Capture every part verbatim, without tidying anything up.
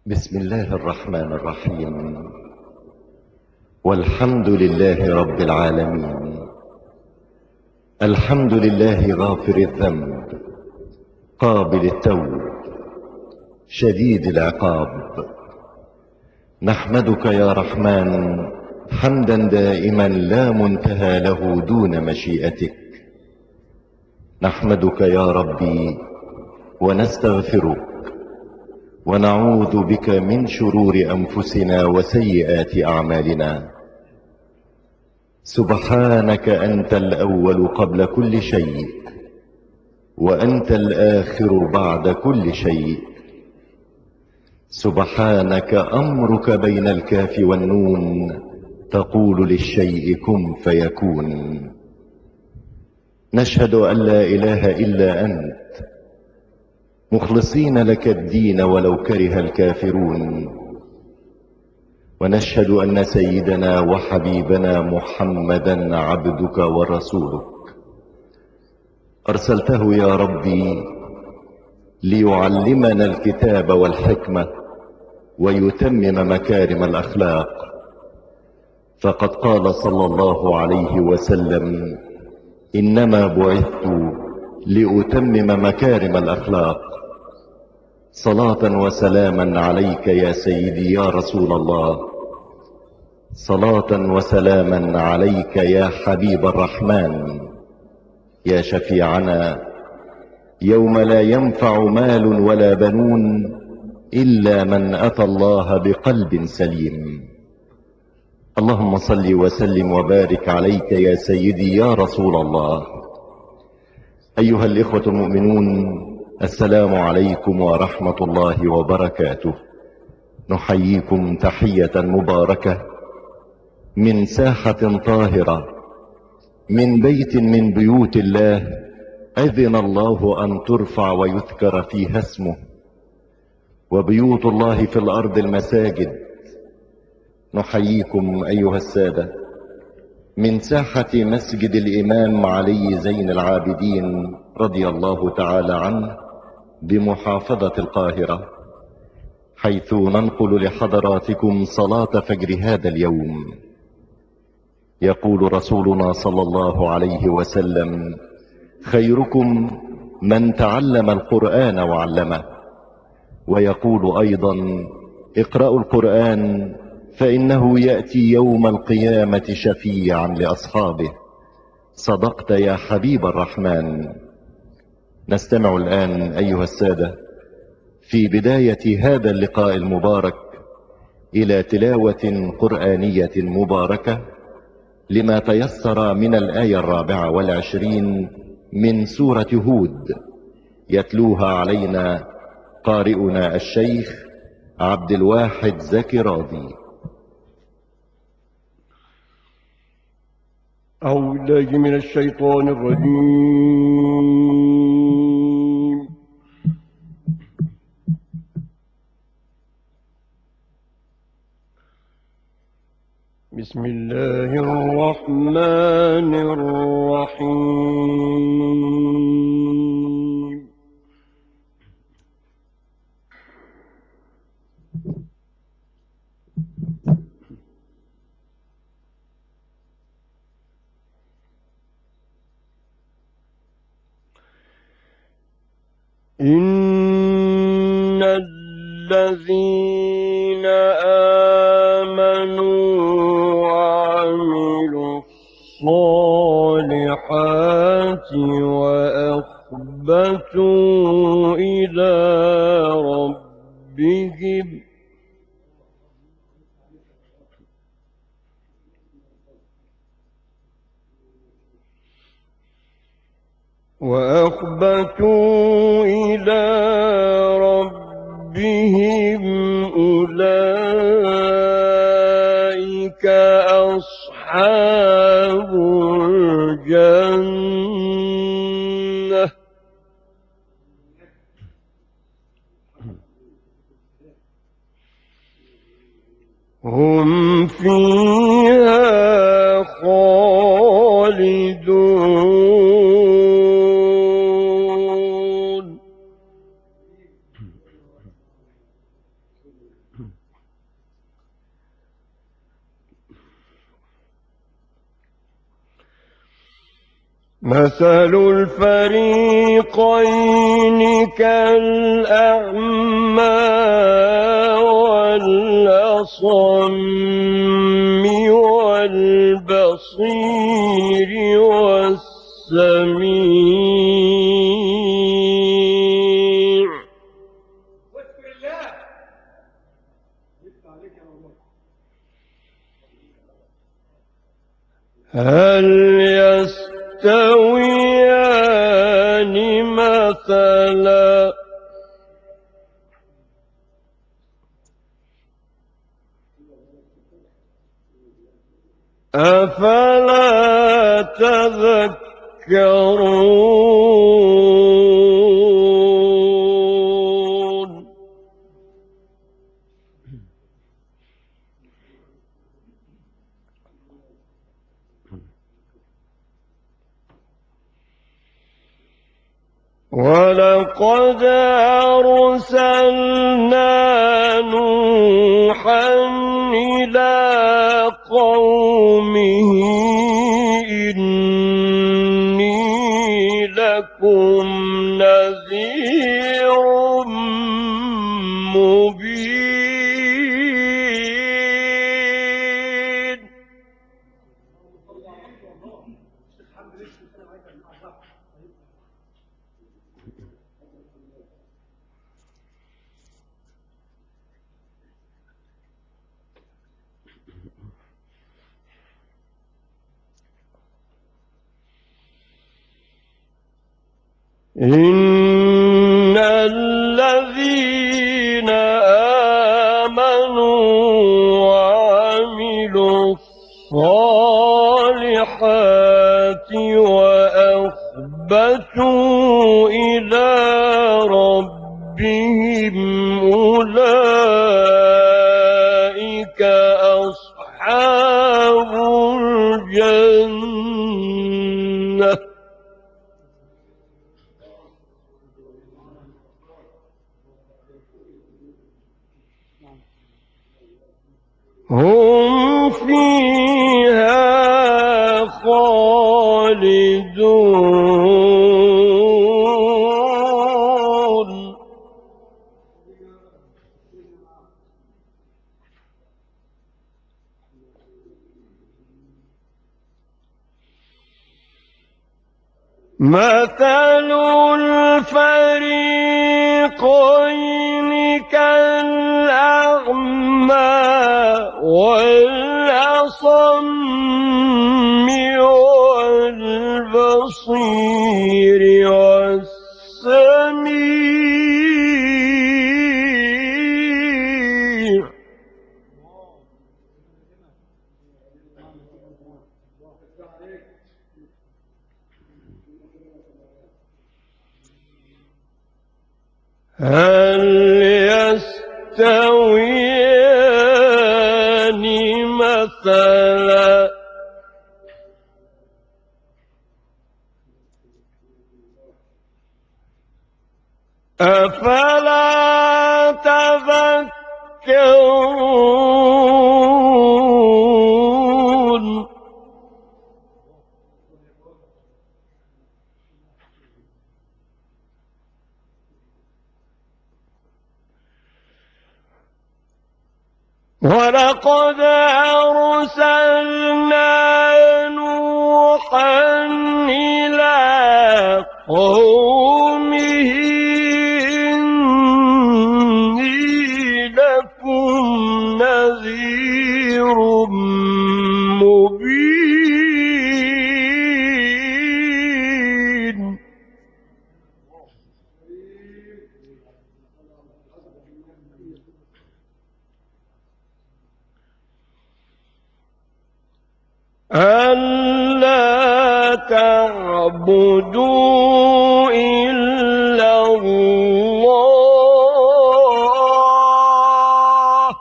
بسم الله الرحمن الرحيم. والحمد لله رب العالمين. الحمد لله غافر الذنب قابل التوب شديد العقاب. نحمدك يا رحمن حمدا دائما لا منتهى له دون مشيئتك. نحمدك يا ربي ونستغفرك ونعوذ بك من شرور أنفسنا وسيئات أعمالنا. سبحانك أنت الأول قبل كل شيء، وأنت الآخر بعد كل شيء. سبحانك أمرك بين الكاف والنون، تقول للشيء كن فيكون. نشهد أن لا إله إلا أنت مخلصين لك الدين ولو كره الكافرون. ونشهد أن سيدنا وحبيبنا محمدا عبدك ورسولك، أرسلته يا ربي ليعلمنا الكتاب والحكمة ويتمم مكارم الأخلاق. فقد قال صلى الله عليه وسلم: إنما بعثت لأتمم مكارم الأخلاق. صلاة وسلاما عليك يا سيدي يا رسول الله، صلاة وسلاما عليك يا حبيب الرحمن، يا شفيعنا يوم لا ينفع مال ولا بنون إلا من أتى الله بقلب سليم. اللهم صل وسلم وبارك عليك يا سيدي يا رسول الله. أيها الإخوة المؤمنون، السلام عليكم ورحمة الله وبركاته. نحييكم تحية مباركة من ساحة طاهرة، من بيت من بيوت الله أذن الله أن ترفع ويذكر فيها اسمه، وبيوت الله في الأرض المساجد. نحييكم أيها السادة من ساحة مسجد الإمام علي زين العابدين رضي الله تعالى عنه بمحافظة القاهرة، حيث ننقل لحضراتكم صلاة فجر هذا اليوم. يقول رسولنا صلى الله عليه وسلم: خيركم من تعلم القرآن وعلمه. ويقول أيضا: اقرأوا القرآن فإنه يأتي يوم القيامة شفيعا لأصحابه. صدقت يا حبيب الرحمن. نستمع الآن أيها السادة في بداية هذا اللقاء المبارك إلى تلاوة قرآنية مباركة لما تيسر من الآية الرابعة والعشرين من سورة هود، يتلوها علينا قارئنا الشيخ عبد الواحد زكي راضي. أعوذ بالله من الشيطان الرجيم. بسم الله الرحمن الرحيم. إن الذين آمنوا وعملوا الصالحات وأخبتوا إلى ربهم وأخبتوا إلى ربهم أولئك أصحاب الجنة، هم فيها خالدون. مثل الفريقين كالأعمى والأصم والبصير والسميع. هل يستويان مثلا؟ أفلا تذكرون؟ ولقد أرسلنا نوحا إلى قومه إني لكم نذير مبين. إن الذين آمنوا وعملوا الصالحات وأخبتوا إلى ربهم أولئك أصحاب الجنة هم فيها خالدون. مثل الفريقين كالأعمى والأصم والبصير والسميع. هل يستويان مثلا؟ أفلا تذكرون؟ ولقد أرسلنا نوحا إلى قومه إني لكم نذير مبين. ألا تعبدوا إلا الله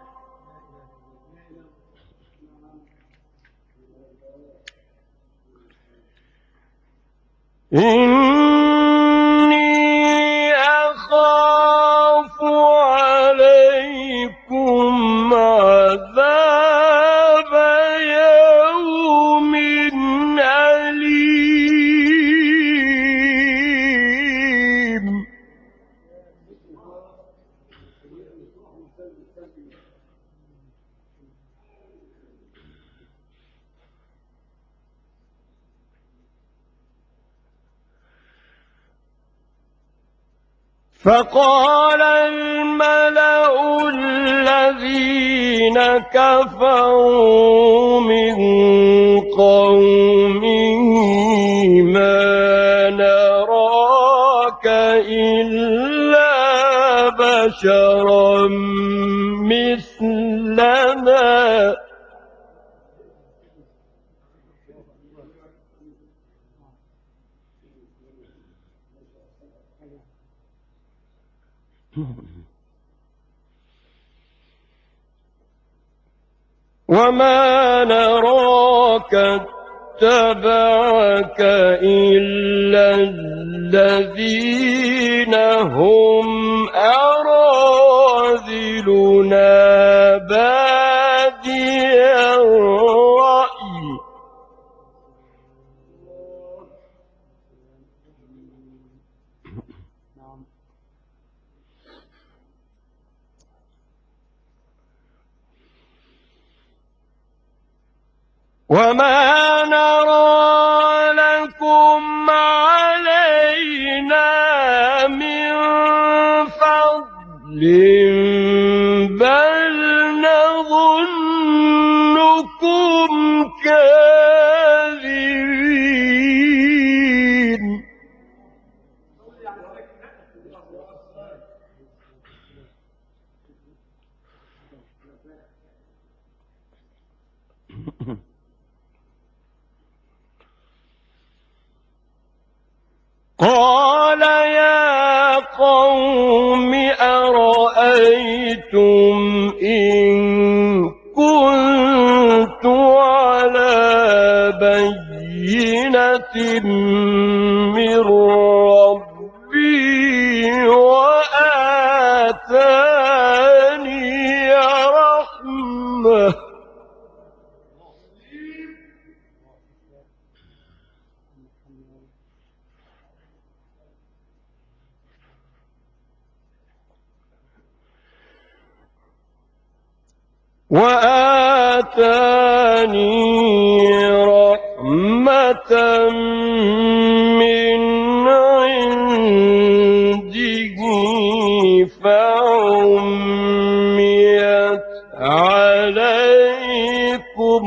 إني أخاف عليكم عذاب يوم أليم. فقال الملأ الذين كفروا من قومه ما نراك إلا بشرا مثلنا وما نراك اتبعك إلا الذين هم أراذلنا بادي الرأي وما نرى لكم علينا من فضل بل نظنكم كاذبين قال يا قوم أرأيتم إن كنت على بينة من ربي وآتاني رحمة وآتاني رحمة من عنده فعميت عليكم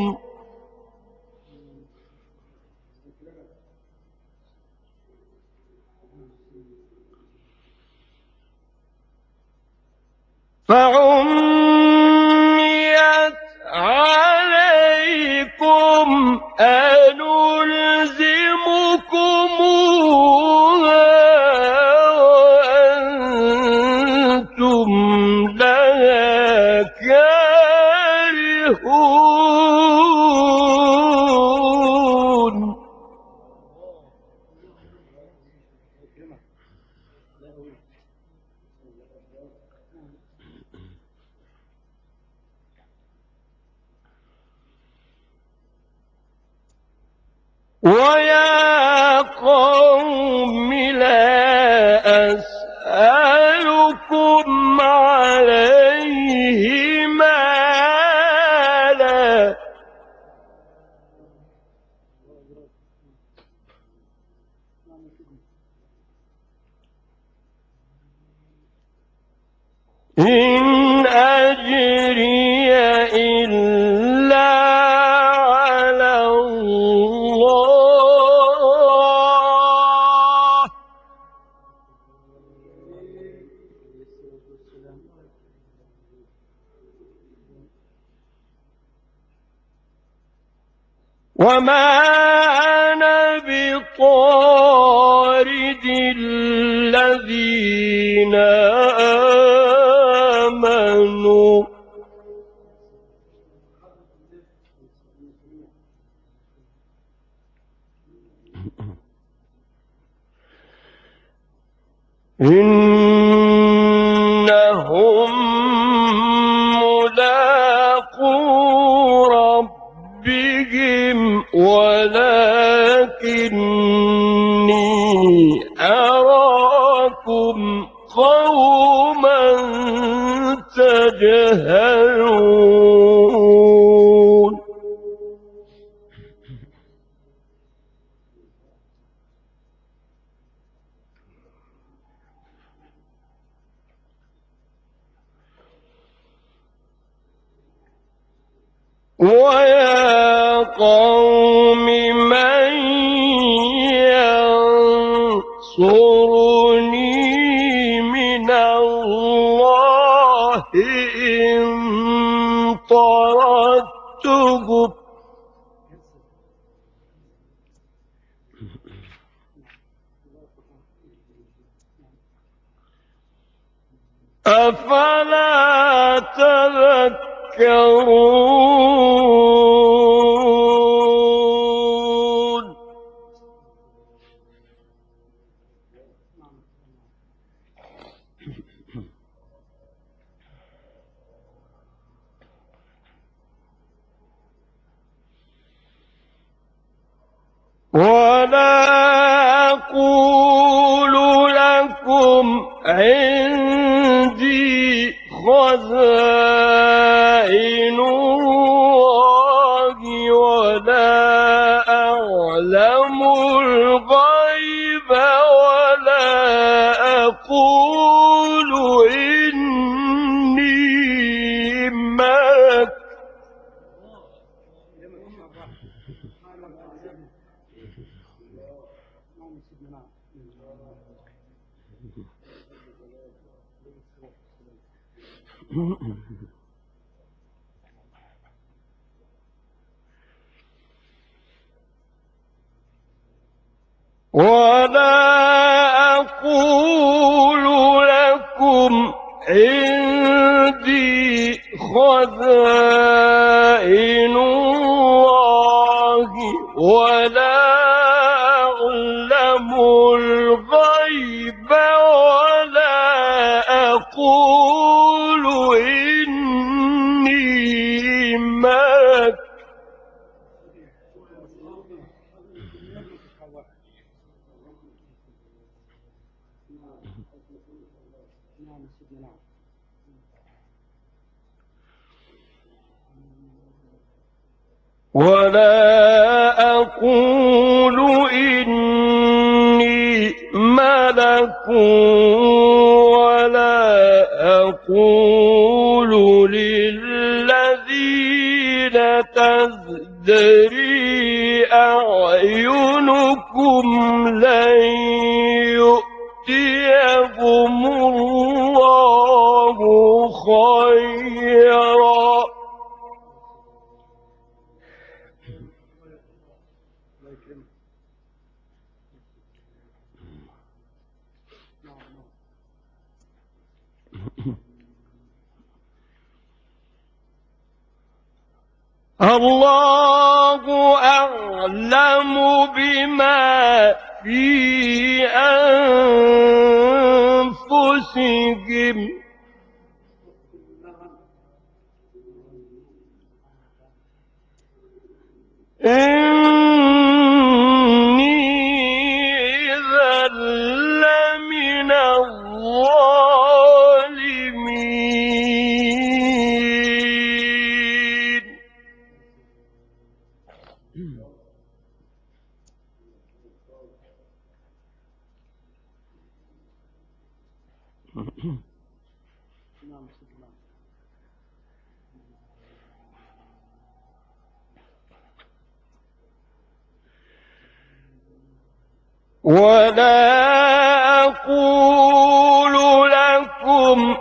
فعميت عليكم أنلزمكموها وأنتم لها كارهون ويا قوم لا أسألكم عليه مالا إن أجري إلا على الله وما أنا بطارد الذين آمنوا إنهم ملاقو ربهم ولكني أراكم قوما تجهلون يجهلون ويا قوم من ينصرني من الله إن طردتهم أفلا تذكرون ولا أقول لكم عندي خزائن الله ولا أعلم الغيب ولا أقول إني ملك ولا أقول لكم عندي خزائن الله ولا أعلم الغيب ولا أقول إني ملك ولا أقول إني ملك ولا أقول للذين تزدري أعينكم لن يؤتيهم الله خيرا الله أعلم بما في أنفسهم إني إذا لمن الظالمين ولا أقول لكم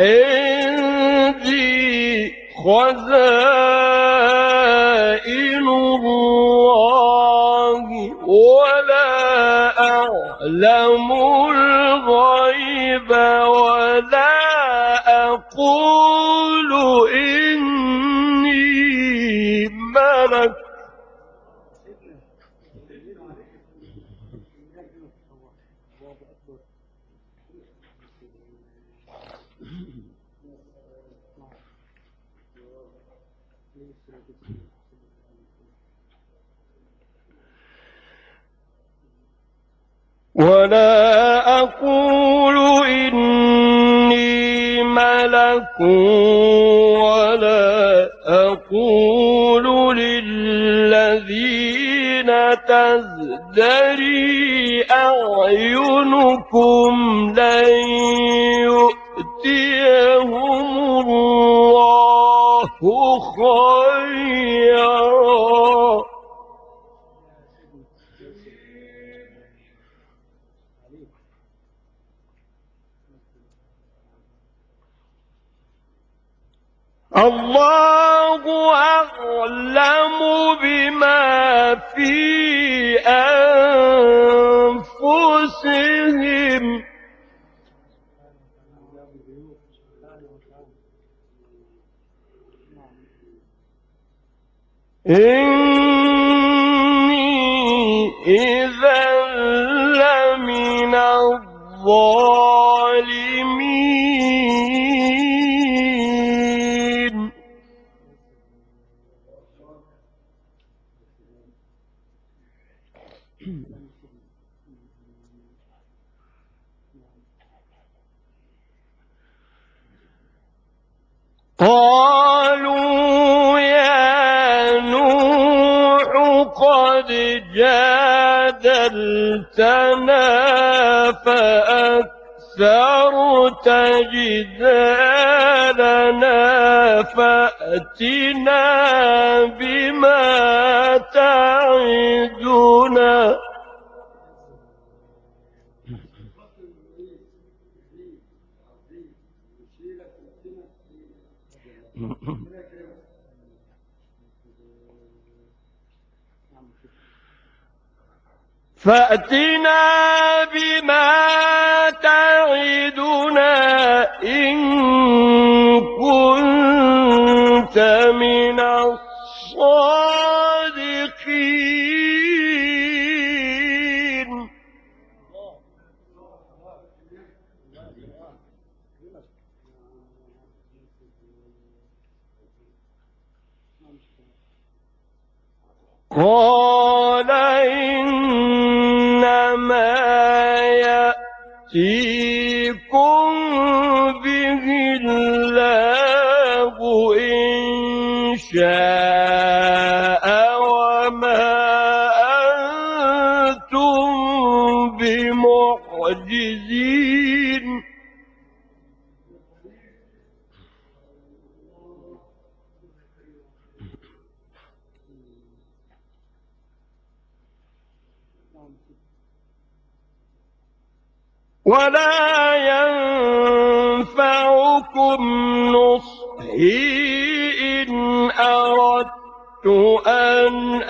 عندي خزائن الله ولا أعلم الغيب ولا أقول إني ملك ولا أقول إني ملك ملك ولا أقول للذين تزدري أعينكم لن يؤتيهم الله خيرا الله أعلم بما في أنفسهم إني إذا لمن الظالمين قالوا يا نوح قد جادلتنا فأكثرت جدالنا فأتنا بما تعدنا فأتنا بما تعدنا إن كنت من الصادقين قال إنما يأتيكم به الله إن شاء وما أنتم بمعجزين ولا ينفعكم نصحي إن أردت أن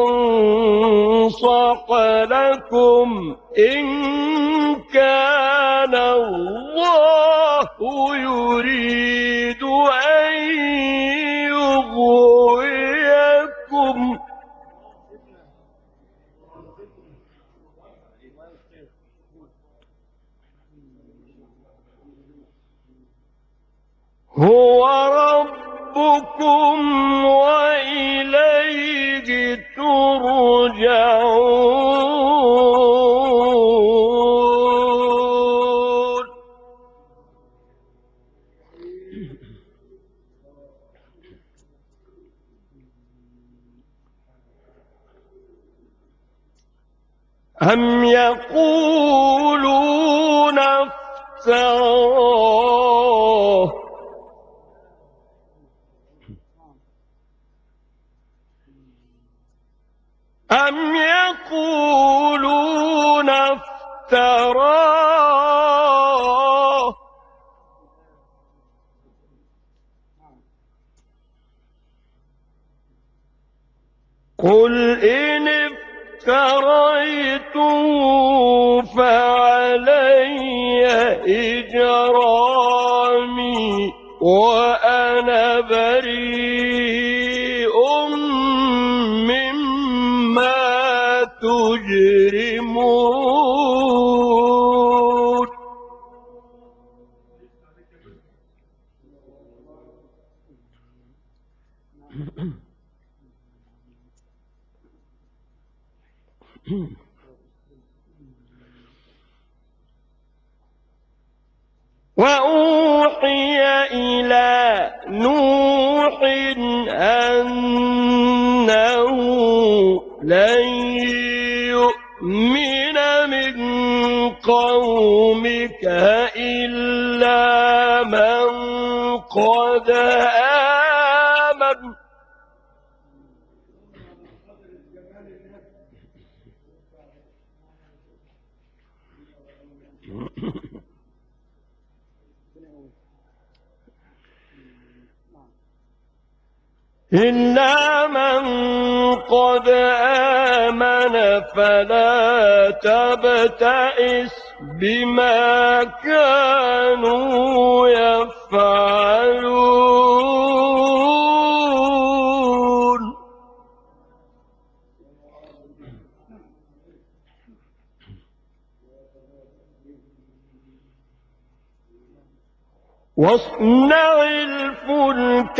أنصح لكم إن كان الله يريد أن يغويكم هو ربكم وإليه ترجعون أم يقولون افتراه أم يقولون افتراه قل إن افتريته فعلي إجرامي وأنا بريء مما تجرمون وأوحي إلى نوح أنه لن يؤمن من قومك إلا من قد آمن إلا من قد آمن فلا تبتئس بما كانوا يفعلون واصنع الفلك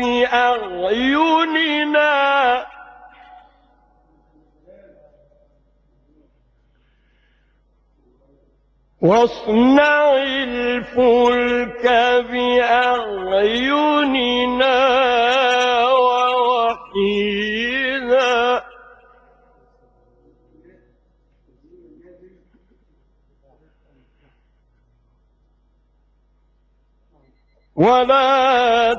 بأعيننا واصنع الفلك بأعيننا ووحينا ولا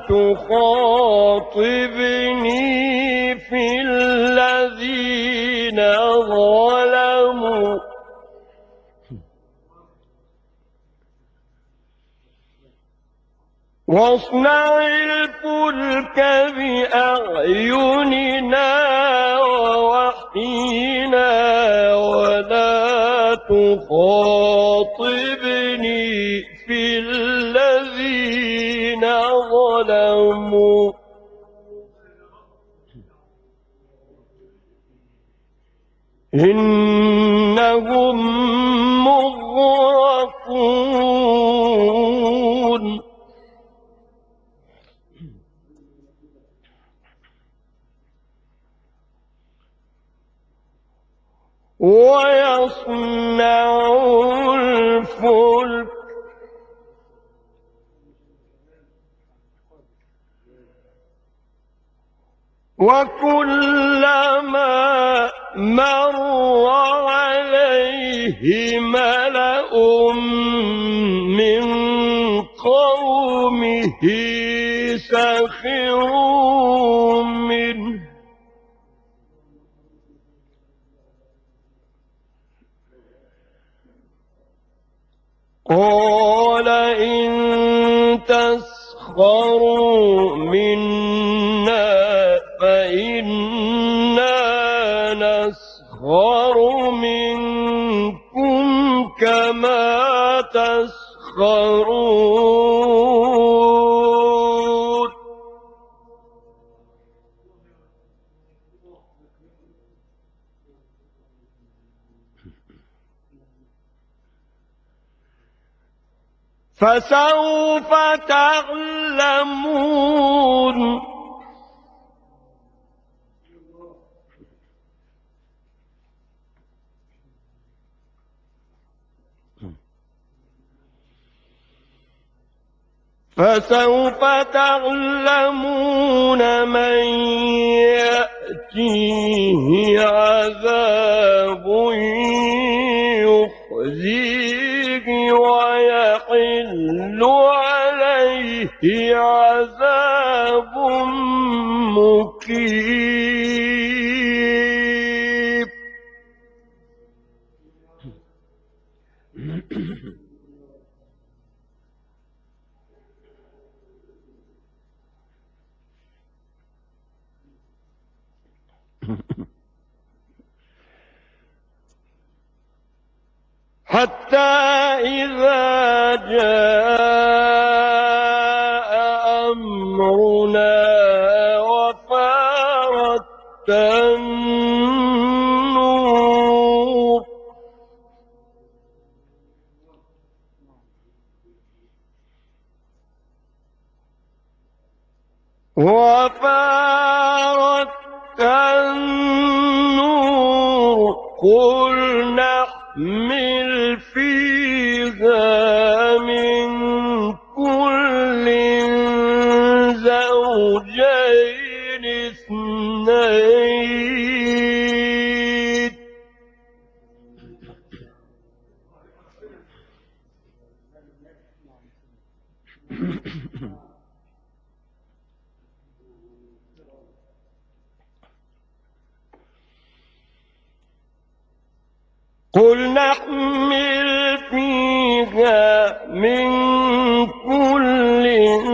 تخاطبني في الذين ظلموا واصنع الفلك بأعيننا ووحينا ولا تخاطبني في الذين ظلموا إنهم مغرقون ويصنع الفلك وكلما مر عليه ملأ من قومه سخروا منه قال إن تسخروا منا فإنا نسخر منكم كما تسخرون فسوف تعلمون فسوف تعلمون من يأتيه عذاب يخزيه ويحل عليه عذاب مقيم حتى إذا جاء أمرنا وفارت النور وفارت النور قل نحمل فيها من قل نحمل فيها من كل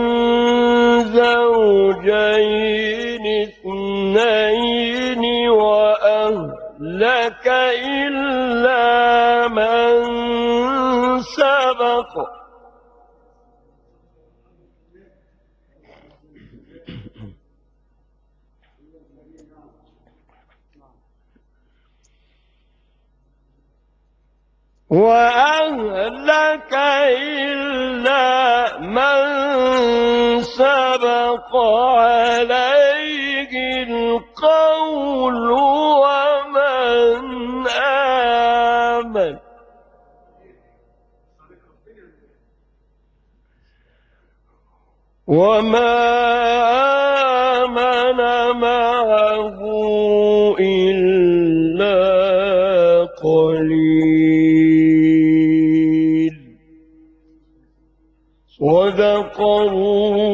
زوجين اثنين وأهلك إلا من سبق وأهلك إلا من سبق عليه القول ومن آمن وما آمن معه إلا قليل. صدق الله